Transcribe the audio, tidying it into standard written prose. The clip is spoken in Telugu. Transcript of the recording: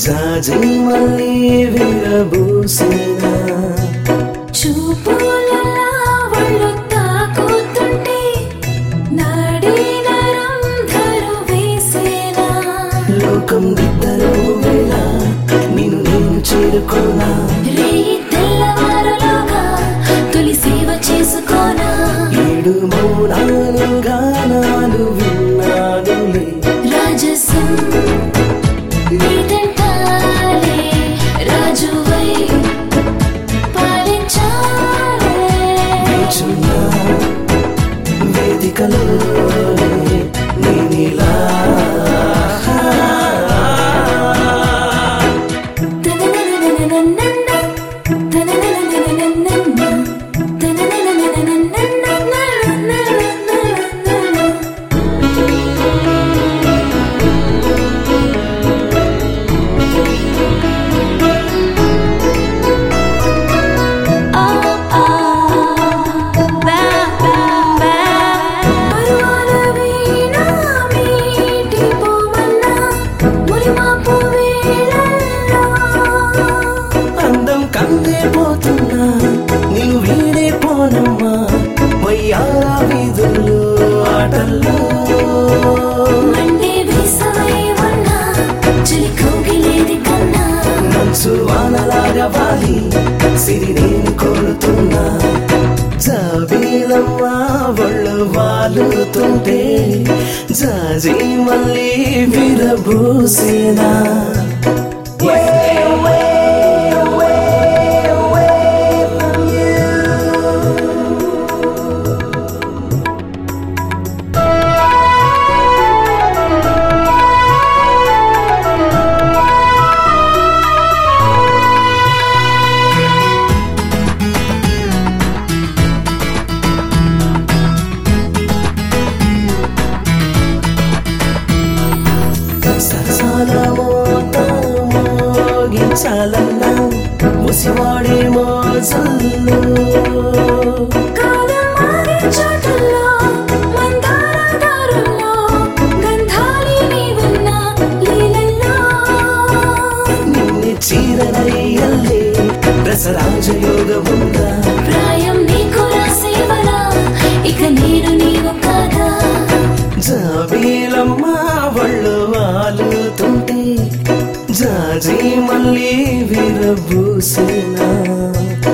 జాజి మళ్ళీ విరబూసేనా చూపులలా ఒళ్ళు తాకుతుంటే నాడి నరం ధరువేసేనా లోకం దిద్దరు వేళ నిన్ను నేను చేరుకోనా రేయి తెల్లవారులోగా తొలి సేవ చేసుకోనా ఏడు మౌనాలు గానాలు విన్నానులే రాజసం నీదంటాలే రాజువై పాలించాలే నిల్చున్నా వేదికలో నేనిలా అందం కందే పోతున్నా నేను వీడే పోనమ్మా వయ్యారా వీధుల్లో ఆటల్లో మండే వేసవై ఉన్నా చలి కౌగిలేది కన్నా మనసు వానలాగా వాలి సిరి నేను కోరుతున్నా జాబీలమ్మా ఒళ్ళు వాలుతుంటే జాజి మళ్ళీ విరబూసేనా సరసాల మోగించాలన్నా ముసివాడే మోజల్లో కాలం మారే చోటుల్లో మందార దారుల్లో గంధాలి నీవున్న లీలల్లో నిన్ను చీరనయ్యల్లే రసరాజయోగముందా ప్రాయం నీకు రాసేవలా ఇక నేను నీవు కాదా జాబీలమ్మా ఒళ్ళు వాలుతుంటే జాజి మళ్ళీ విరబూసేనా